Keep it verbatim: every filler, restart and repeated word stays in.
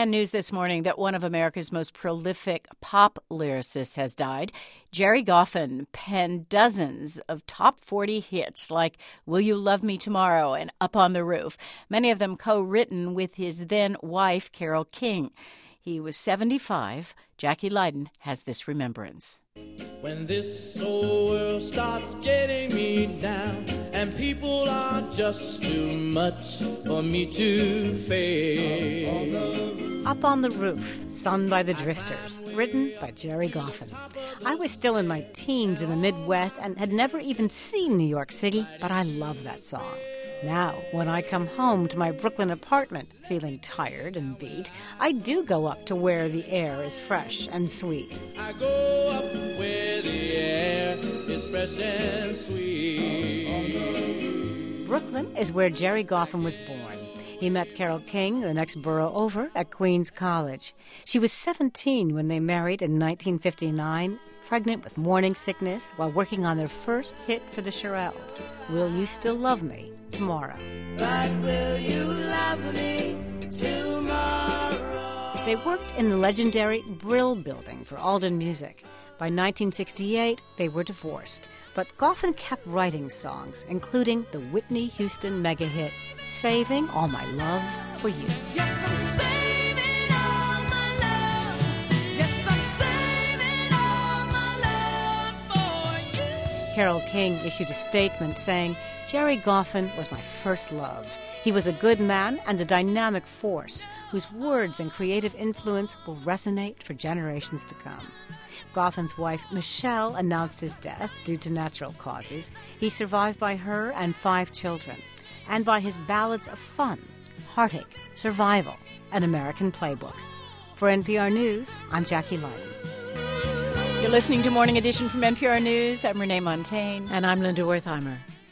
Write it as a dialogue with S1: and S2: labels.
S1: Sad news this morning that one of America's most prolific pop lyricists has died. Gerry Goffin penned dozens of top forty hits like Will You Love Me Tomorrow and Up on the Roof, many of them co-written with his then wife, Carole King. He was seventy-five. Jackie Leiden has this remembrance.
S2: When this old world starts getting me down and people are just too much for me to face.
S3: Up on the Roof, sung by the Drifters, written by Gerry Goffin. I was still in my teens in the Midwest and had never even seen New York City, but I love that song. Now, when I come home to my Brooklyn apartment, feeling tired and beat, I do go up to where the air is fresh and sweet.
S2: I go up where the air is fresh and sweet.
S3: Brooklyn is where Gerry Goffin was born. He met Carole King, the next borough over, at Queens College. She was seventeen when they married in nineteen fifty-nine, pregnant with morning sickness while working on their first hit for the Shirelles, Will You Still Love Me Tomorrow?
S4: But will you love me tomorrow?
S3: They worked in the legendary Brill Building for Alden Music. By nineteen sixty-eight, they were divorced, but Goffin kept writing songs, including the Whitney Houston mega hit, Saving All My Love for You.
S4: Yes, I'm saving all my love. Yes, I'm saving all my love for you.
S3: Carole King issued a statement saying, Gerry Goffin was my first love. He was a good man and a dynamic force whose words and creative influence will resonate for generations to come. Goffin's wife, Michelle, announced his death due to natural causes. He's survived by her and five children, and by his ballads of fun, heartache, survival, and American Playbook. For N P R News, I'm Jackie Leiden.
S1: You're listening to Morning Edition from N P R News. I'm Renee Montagne.
S5: And I'm Linda Wertheimer.